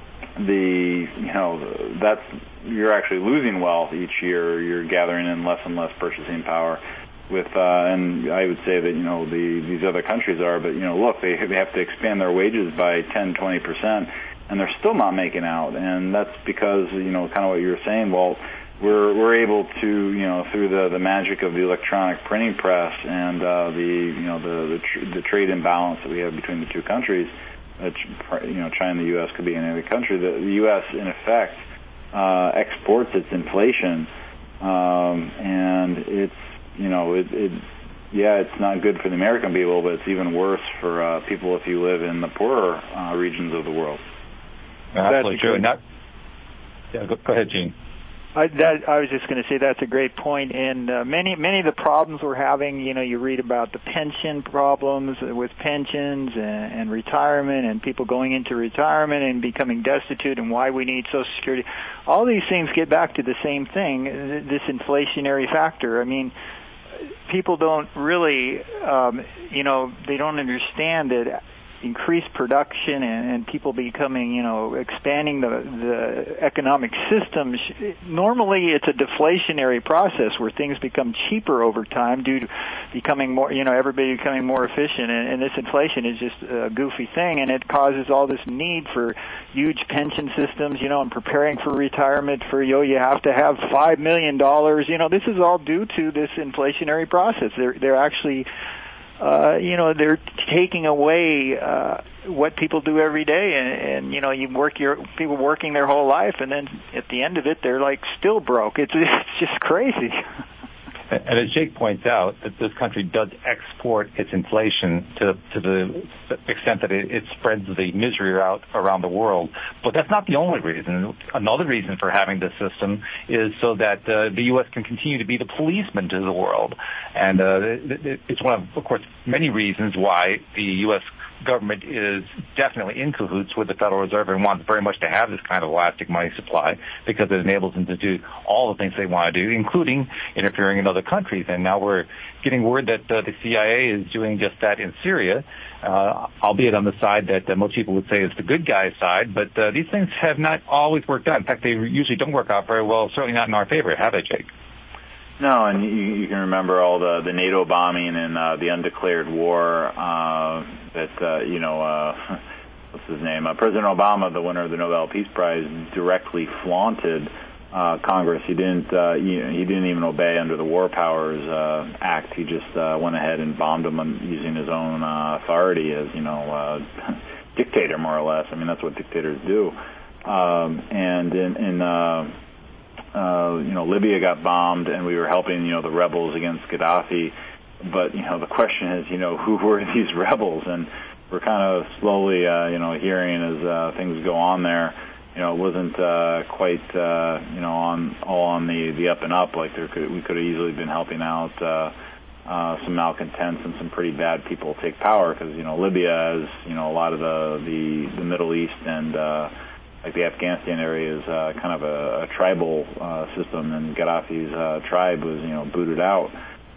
the you know that's you're actually losing wealth each year. You're gathering in less and less purchasing power. With uh, and I would say that you know the these other countries are, but you know look, they they have to expand their wages by ten, twenty percent, and they're still not making out. And that's because you know kind of what you were saying, Walt. We're we're able to you know through the, the magic of the electronic printing press and uh, the you know the the, tr- the trade imbalance that we have between the two countries. Uh, you know China and the U S could be in any country. The, the U S in effect Uh, exports its inflation, um, and it's you know it, it yeah it's not good for the American people, but it's even worse for uh, people if you live in the poorer uh, regions of the world. Absolutely true. Not, yeah, go, go ahead, Gene. I, that, I was just going to say that's a great point, and uh, many many of the problems we're having, you know, you read about the pension problems with pensions and, and retirement and people going into retirement and becoming destitute and why we need Social Security. All these things get back to the same thing, this inflationary factor. I mean, people don't really, um, you know, they don't understand that increased production and, and people becoming, you know, expanding the, the economic systems. Normally, it's a deflationary process where things become cheaper over time due to becoming more, you know, everybody becoming more efficient. And, and this inflation is just a goofy thing, and it causes all this need for huge pension systems, you know, and preparing for retirement for, you know, you have to have five million dollars. You know, this is all due to this inflationary process. They're, they're actually Uh, you know, they're taking away uh, what people do every day, and, and you know, you work your people working their whole life, and then at the end of it, they're like still broke. It's it's just crazy. And as Jake points out, that this country does export its inflation to, to the extent that it, it spreads the misery out around the world. But that's not the only reason. Another reason for having this system is so that uh, the U S can continue to be the policeman to the world. And uh, it, it's one of, of course, many reasons why the U S government is definitely in cahoots with the Federal Reserve and wants very much to have this kind of elastic money supply because it enables them to do all the things they want to do, including interfering in other countries. And now we're getting word that uh, the C I A is doing just that in Syria, uh, albeit on the side that uh, most people would say is the good guy side. But uh, these things have not always worked out. In fact, they usually don't work out very well, certainly not in our favor, have they, Jake? No, and you, you can remember all the, the NATO bombing and uh, the undeclared war uh, that, uh, you know, uh, what's his name? Uh, President Obama, the winner of the Nobel Peace Prize, directly flaunted uh, Congress. He didn't uh, he, he didn't even obey under the War Powers uh, Act. He just uh, went ahead and bombed them using his own uh, authority as, you know, uh, dictator, more or less. I mean, that's what dictators do. Um, and in... in uh, Uh, you know, Libya got bombed, and we were helping, you know, the rebels against Gaddafi. But, you know, the question is, you know, who were these rebels? And we're kind of slowly, uh, you know, hearing as uh, things go on there. You know, it wasn't uh, quite, uh, you know, on all on the, the up and up. Like there could we could have easily been helping out uh, uh, some malcontents and some pretty bad people take power because, you know, Libya is, you know, a lot of the the, the Middle East and uh, like the Afghanistan area is uh, kind of a, a tribal uh, system, and Gaddafi's uh, tribe was, you know, booted out.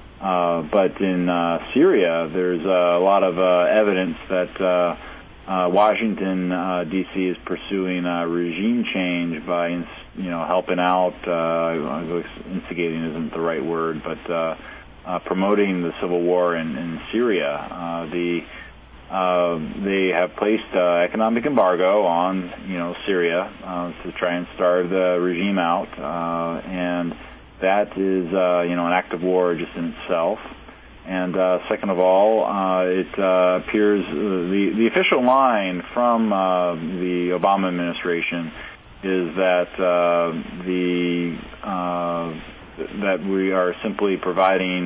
Uh, but in uh, Syria, there's uh, a lot of uh, evidence that uh, uh, Washington, uh, D C is pursuing uh, regime change by, you know, helping out, uh, instigating isn't the right word, but uh, uh, promoting the civil war in, in Syria. Uh, the Uh, they have placed uh, economic embargo on, you know, Syria uh, to try and starve the regime out, uh, and that is, uh, you know, an act of war just in itself. And uh, second of all, uh, it uh, appears uh, the the official line from uh, the Obama administration is that uh, the uh, that we are simply providing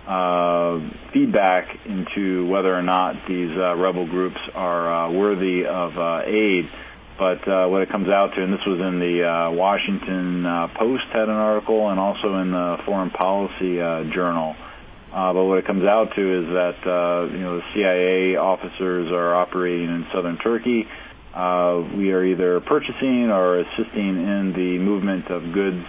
Uh, feedback into whether or not these uh, rebel groups are uh, worthy of uh, aid. But uh, what it comes out to, and this was in the uh, Washington uh, Post had an article and also in the Foreign Policy uh, Journal. Uh, but what it comes out to is that, uh, you know, the C I A officers are operating in southern Turkey. Uh, we are either purchasing or assisting in the movement of goods,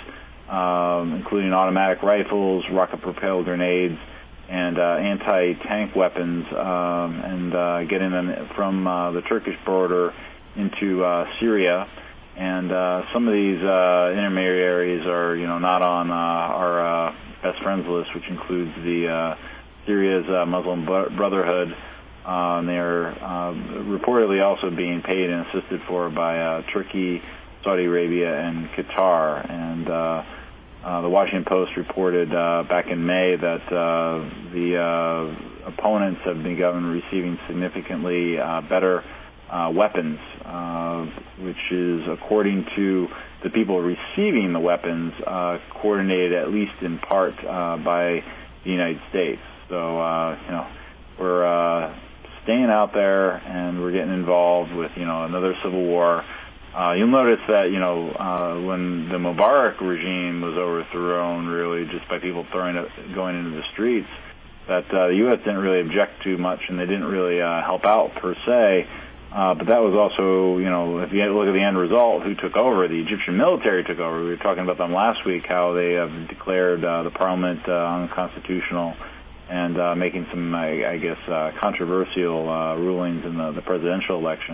um, including automatic rifles, rocket-propelled grenades, and uh, anti-tank weapons, um, and uh, getting them from uh, the Turkish border into uh, Syria. And uh, some of these uh, intermediaries are, you know, not on uh, our uh, best friends list, which includes the uh, Syria's uh, Muslim Brotherhood. Uh, and they're uh, reportedly also being paid and assisted for by uh, Turkey, Saudi Arabia, and Qatar. And uh, Uh, the Washington Post reported uh, back in May that uh, the uh, opponents have begun receiving significantly uh, better uh, weapons, uh, which is, according to the people receiving the weapons, uh, coordinated at least in part uh, by the United States. So, uh, you know, we're uh, staying out there and we're getting involved with, you know, another civil war. Uh, you'll notice that, you know, uh, when the Mubarak regime was overthrown, really just by people throwing it, going into the streets, that uh, the U S didn't really object too much, and they didn't really uh, help out per se. Uh, but that was also, you know, if you look at the end result, who took over? The Egyptian military took over. We were talking about them last week, how they have declared uh, the parliament uh, unconstitutional and uh, making some, I, I guess, uh, controversial uh, rulings in the, the presidential election.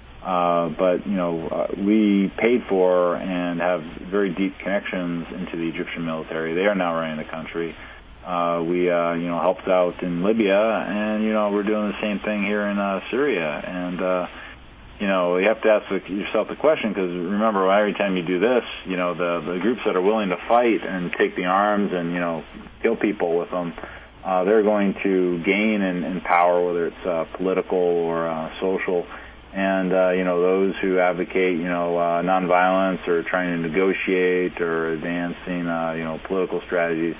Uh, but, you know, uh, we paid for and have very deep connections into the Egyptian military. They are now running the country. Uh, we, uh, you know, helped out in Libya, and, you know, we're doing the same thing here in uh, Syria. And, uh, you know, you have to ask yourself the question, because remember, every time you do this, you know, the, the groups that are willing to fight and take the arms and, you know, kill people with them, uh, they're going to gain in, in power, whether it's uh, political or uh, social. And, uh, you know, those who advocate, you know, uh, nonviolence or trying to negotiate or advancing, uh, you know, political strategies,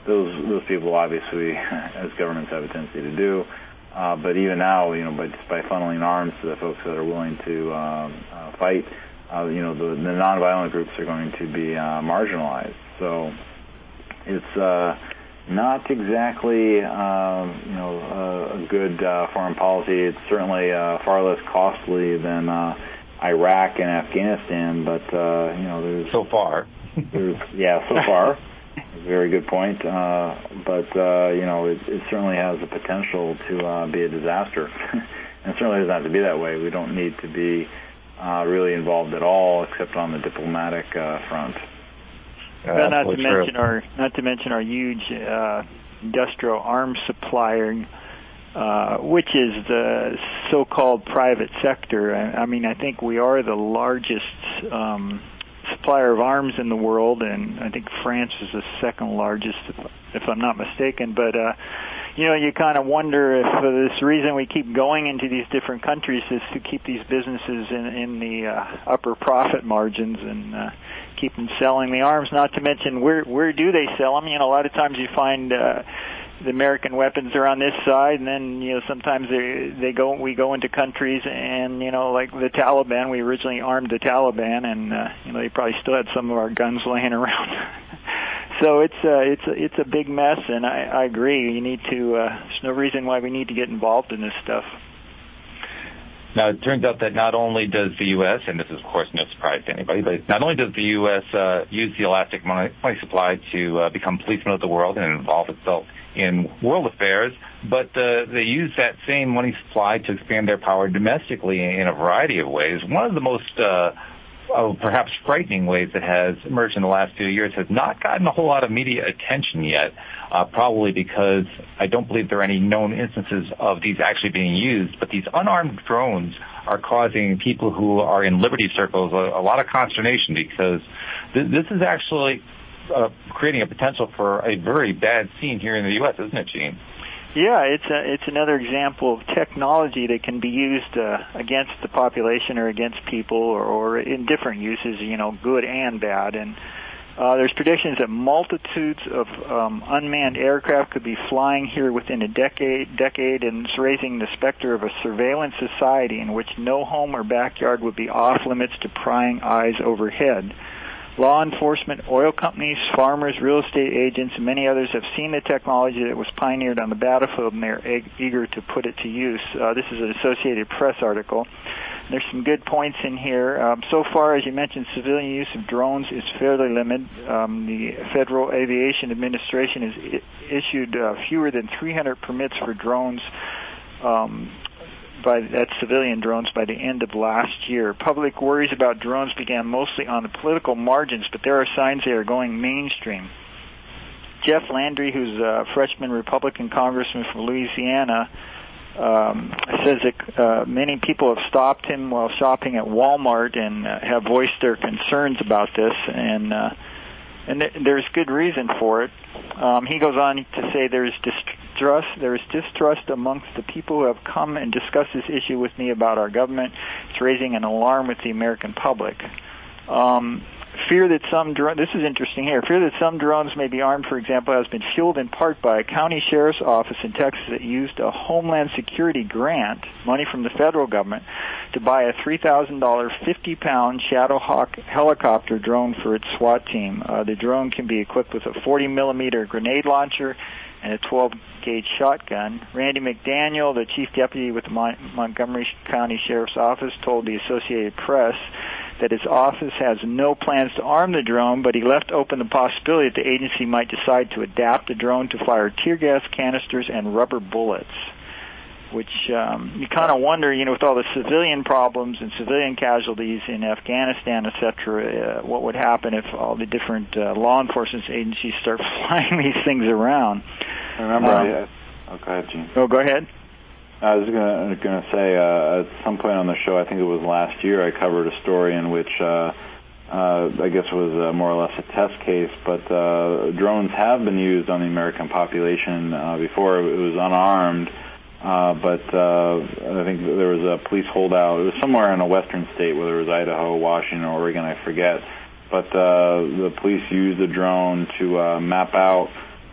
those those people obviously, as governments have a tendency to do. Uh, but even now, you know, by just by funneling arms to the folks that are willing to um, uh, fight, uh, you know, the, the nonviolent groups are going to be uh, marginalized. So it's uh, not exactly, uh, you know, uh, a good uh, foreign policy. It's certainly uh, far less costly than uh, Iraq and Afghanistan. But uh, you know, there's so far, there's yeah, so far. Very good point, uh, but uh, you know it, it certainly has the potential to uh, be a disaster, and it certainly doesn't have to be that way. We don't need to be uh, really involved at all, except on the diplomatic uh, front. Well, not to mention our not to mention our huge uh, industrial arms supplier, uh, which is the so-called private sector. I, I mean, I think we are the largest Um, supplier of arms in the world, and I think France is the second largest, if, if I'm not mistaken. But uh, you know, you kind of wonder if uh, this reason we keep going into these different countries is to keep these businesses in, in the uh, upper profit margins and uh, keep them selling the arms. Not to mention, where where do they sell them? You know, a lot of times you find Uh, the American weapons are on this side, and then, you know, sometimes they they go we go into countries, and, you know, like the Taliban, we originally armed the Taliban, and uh, you know, they probably still had some of our guns laying around. So it's uh, it's a, it's a big mess, and I, I agree. You need to. Uh, there's no reason why we need to get involved in this stuff. Now, it turns out that not only does the U S, and this is, of course, no surprise to anybody, but not only does the U S uh, use the elastic money, money supply to uh, become policeman of the world and involve itself in world affairs, but uh, they use that same money supply to expand their power domestically in a variety of ways. One of the most uh, of perhaps frightening ways that has emerged in the last few years has not gotten a whole lot of media attention yet, uh, probably because I don't believe there are any known instances of these actually being used, but these unarmed drones are causing people who are in liberty circles a, a lot of consternation, because th- this is actually uh, creating a potential for a very bad scene here in the U S, isn't it, Gene? Yeah, it's a, it's another example of technology that can be used uh, against the population or against people, or, or in different uses, you know, good and bad. And uh, there's predictions that multitudes of um, unmanned aircraft could be flying here within a decade, decade, and it's raising the specter of a surveillance society in which no home or backyard would be off limits to prying eyes overhead. Law enforcement, oil companies, farmers, real estate agents, and many others have seen the technology that was pioneered on the battlefield, and they're e- eager to put it to use. Uh, this is an Associated Press article. There's some good points in here. Um, so far, as you mentioned, civilian use of drones is fairly limited. Um, the Federal Aviation Administration has I- issued uh, fewer than three hundred permits for drones. Um, By that's civilian drones by the end of last year. Public worries about drones began mostly on the political margins, but there are signs they are going mainstream. Jeff Landry, who's a freshman Republican congressman from Louisiana, um, says that uh, many people have stopped him while shopping at Walmart and uh, have voiced their concerns about this, and uh, and th- there's good reason for it. Um, he goes on to say there's distrust, there is distrust amongst the people who have come and discussed this issue with me about our government. It's raising an alarm with the American public. Um, fear that some drones, this is interesting here, fear that some drones may be armed, for example, has been fueled in part by a county sheriff's office in Texas that used a Homeland Security grant, money from the federal government, to buy a three thousand dollars fifty-pound Shadowhawk helicopter drone for its SWAT team. Uh, the drone can be equipped with a forty millimeter grenade launcher and a twelve gauge shotgun. Randy McDaniel, the chief deputy with the Mon- Montgomery County Sheriff's Office, told the Associated Press that his office has no plans to arm the drone, but he left open the possibility that the agency might decide to adapt the drone to fire tear gas canisters and rubber bullets, which um, you kind of wonder, you know, with all the civilian problems and civilian casualties in Afghanistan, et cetera, uh, what would happen if all the different uh, law enforcement agencies start flying these things around. I remember, um, I, oh, go ahead, Gene. Oh, go ahead. I was going to say, uh, at some point on the show, I think it was last year, I covered a story in which uh, uh, I guess it was uh, more or less a test case, but uh, drones have been used on the American population uh, before. It was unarmed, uh, but uh, I think there was a police holdout. It was somewhere in a western state, whether it was Idaho, Washington, or Oregon, I forget. But uh, the police used the drone to uh, map out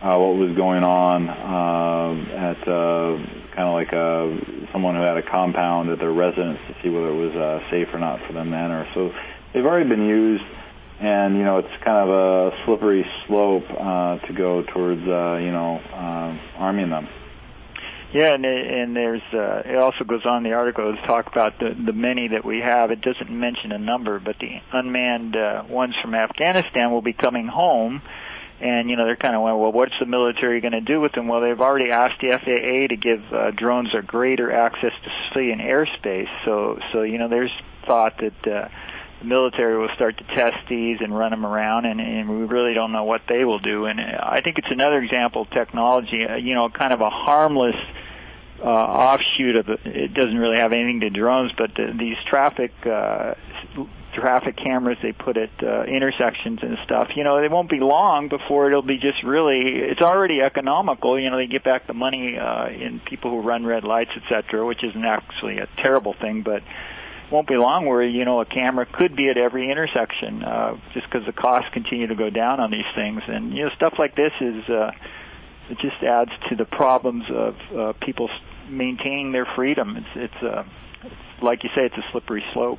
uh, what was going on uh, at uh, kind of like a, someone who had a compound at their residence to see whether it was uh, safe or not for them to enter. So they've already been used, and, you know, it's kind of a slippery slope uh, to go towards, uh, you know, uh, arming them. Yeah, and, and there's uh, it also goes on in the article to talk about the, the many that we have. It doesn't mention a number, but the unmanned uh, ones from Afghanistan will be coming home. And, you know, they're kind of wondering, well, what's the military going to do with them? Well, they've already asked the F A A to give uh, drones a greater access to civilian airspace. So, so you know, there's thought that uh, the military will start to test these and run them around, and, and we really don't know what they will do. And I think it's another example of technology, uh, you know, kind of a harmless uh, offshoot of it. It doesn't really have anything to drones, but the, these traffic uh, traffic cameras they put at uh, intersections and stuff, you know, they won't be long before it'll be just really, it's already economical. You know, they get back the money uh, in people who run red lights, et cetera, which isn't actually a terrible thing, but it won't be long where, you know, a camera could be at every intersection uh, just because the costs continue to go down on these things. And, you know, stuff like this is, uh, it just adds to the problems of uh, people maintaining their freedom. It's, it's, uh, it's, like you say, it's a slippery slope.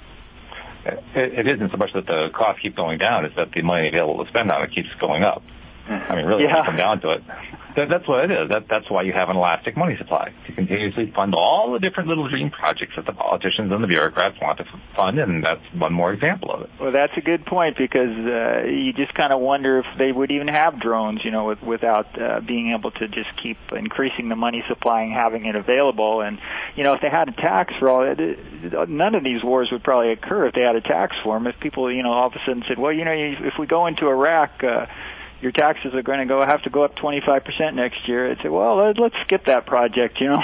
It, it isn't so much that the costs keep going down, it's that the money available to spend on it keeps going up. I mean, really, yeah. Come down to it. That, that's what it is. That, that's why you have an elastic money supply, to continuously fund all the different little dream projects that the politicians and the bureaucrats want to fund, and that's one more example of it. Well, that's a good point, because uh, you just kind of wonder if they would even have drones, you know, with, without uh, being able to just keep increasing the money supply and having it available. And, you know, if they had a tax for all it, none of these wars would probably occur if they had a tax for them. If people, you know, all of a sudden said, well, you know, if we go into Iraq, uh, your taxes are going to go have to go up twenty-five percent next year. I'd say, well, let's skip that project, you know.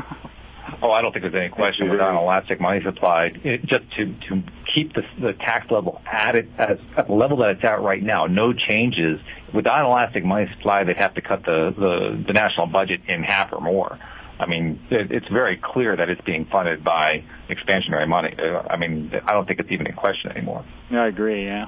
Oh, I don't think there's any question without an elastic money supply, it, just to, to keep the, the tax level at it as at the level that it's at right now, no changes. Without an elastic money supply, they'd have to cut the, the, the national budget in half or more. I mean, it, it's very clear that it's being funded by expansionary money. I mean, I don't think it's even in question anymore. I agree, yeah.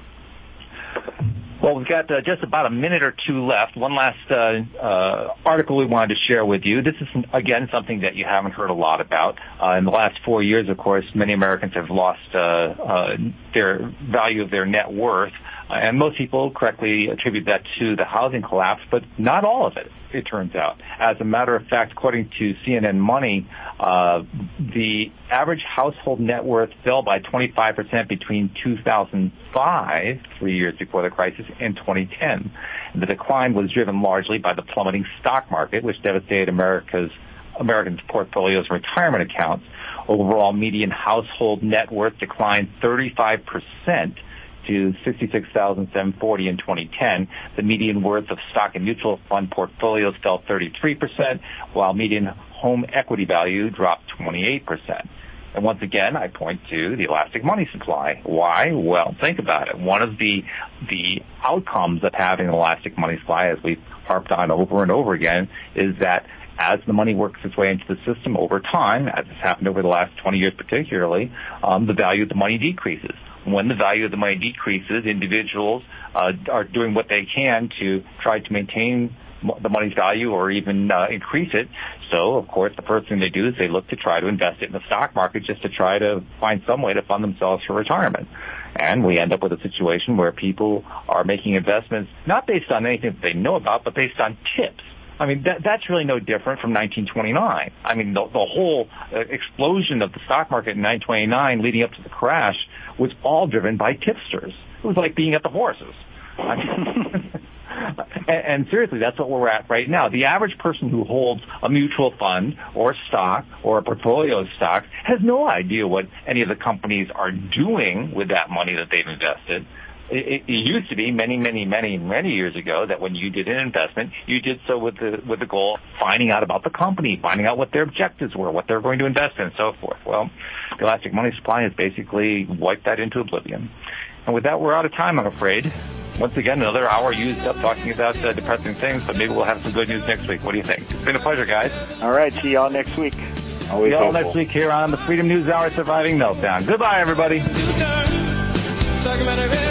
Well, we've got uh, just about a minute or two left. One last uh, uh, article we wanted to share with you. This is, again, something that you haven't heard a lot about. Uh, in the last four years, of course, many Americans have lost uh, uh, their value of their net worth, uh, and most people correctly attribute that to the housing collapse, but not all of it, it turns out. As a matter of fact, according to C N N Money, uh, the average household net worth fell by twenty-five percent between two thousand five, three years before the crisis, and twenty ten. The decline was driven largely by the plummeting stock market, which devastated America's Americans' portfolios and retirement accounts. Overall, median household net worth declined thirty-five percent to sixty-six thousand seven hundred forty dollars in twenty ten. The median worth of stock and mutual fund portfolios fell thirty-three percent, while median home equity value dropped twenty-eight percent. And once again, I point to the elastic money supply. Why? Well, think about it. One of the the outcomes of having an elastic money supply, as we've harped on over and over again, is that as the money works its way into the system over time, as has happened over the last twenty years particularly, um, the value of the money decreases. When the value of the money decreases, individuals uh, are doing what they can to try to maintain the money's value or even uh, increase it. So, of course, the first thing they do is they look to try to invest it in the stock market just to try to find some way to fund themselves for retirement. And we end up with a situation where people are making investments not based on anything that they know about, but based on tips. I mean, that, that's really no different from nineteen twenty-nine. I mean, the, the whole uh, explosion of the stock market in nineteen twenty-nine leading up to the crash was all driven by tipsters. It was like being at the horses. I mean, and, and seriously, that's what we're at right now. The average person who holds a mutual fund or stock or a portfolio of stocks has no idea what any of the companies are doing with that money that they've invested. It, it used to be many, many, many, many years ago that when you did an investment, you did so with the with the goal of finding out about the company, finding out what their objectives were, what they're going to invest in, and so forth. Well, the elastic money supply has basically wiped that into oblivion. And with that, we're out of time, I'm afraid. Once again, another hour used up talking about uh, depressing things, but maybe we'll have some good news next week. What do you think? It's been a pleasure, guys. All right, see y'all next week. Always see y'all next week here on the Freedom News Hour Surviving Meltdown. Goodbye, everybody. Talking about a